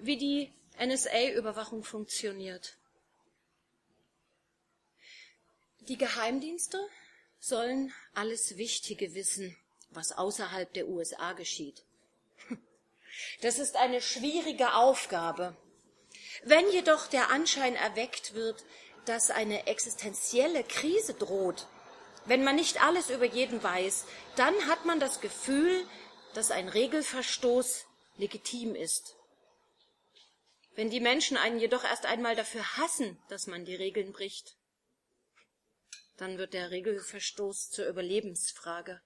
wie die NSA-Überwachung funktioniert. Die Geheimdienste sollen alles Wichtige wissen, was außerhalb der USA geschieht. Das ist eine schwierige Aufgabe. Wenn jedoch der Anschein erweckt wird, dass eine existenzielle Krise droht, wenn man nicht alles über jeden weiß, dann hat man das Gefühl, dass ein Regelverstoß legitim ist. Wenn die Menschen einen jedoch erst einmal dafür hassen, dass man die Regeln bricht, dann wird der Regelverstoß zur Überlebensfrage.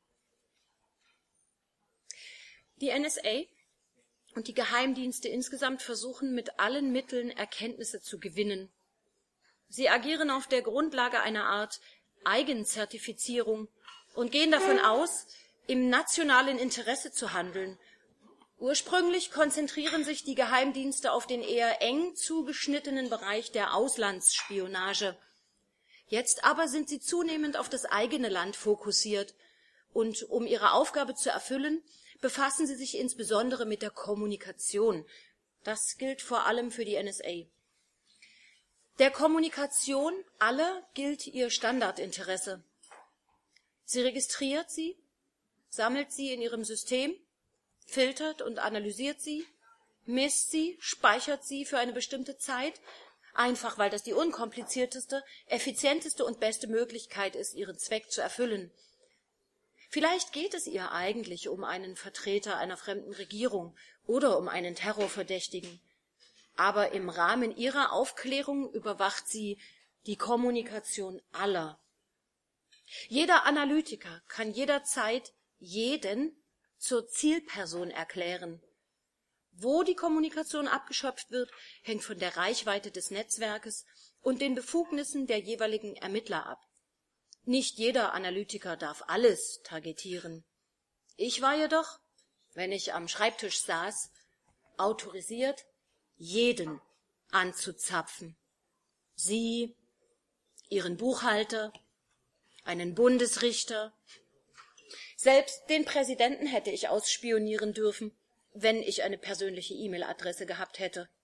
Die NSA und die Geheimdienste insgesamt versuchen mit allen Mitteln Erkenntnisse zu gewinnen. Sie agieren auf der Grundlage einer Art Eigenzertifizierung und gehen davon aus, im nationalen Interesse zu handeln. Ursprünglich konzentrieren sich die Geheimdienste auf den eher eng zugeschnittenen Bereich der Auslandsspionage. Jetzt aber sind sie zunehmend auf das eigene Land fokussiert und um ihre Aufgabe zu erfüllen, befassen sie sich insbesondere mit der Kommunikation. Das gilt vor allem für die NSA. Der Kommunikation aller gilt ihr Standardinteresse. Sie registriert sie, sammelt sie in ihrem System, filtert und analysiert sie, misst sie, speichert sie für eine bestimmte Zeit, einfach weil das die unkomplizierteste, effizienteste und beste Möglichkeit ist, ihren Zweck zu erfüllen. Vielleicht geht es ihr eigentlich um einen Vertreter einer fremden Regierung oder um einen Terrorverdächtigen. Aber im Rahmen ihrer Aufklärung überwacht sie die Kommunikation aller. Jeder Analytiker kann jederzeit jeden zur Zielperson erklären. Wo die Kommunikation abgeschöpft wird, hängt von der Reichweite des Netzwerkes und den Befugnissen der jeweiligen Ermittler ab. Nicht jeder Analytiker darf alles targetieren. Ich war jedoch, wenn ich am Schreibtisch saß, autorisiert, jeden anzuzapfen. Sie, Ihren Buchhalter, einen Bundesrichter, selbst den Präsidenten hätte ich ausspionieren dürfen, wenn ich eine persönliche E-Mail-Adresse gehabt hätte.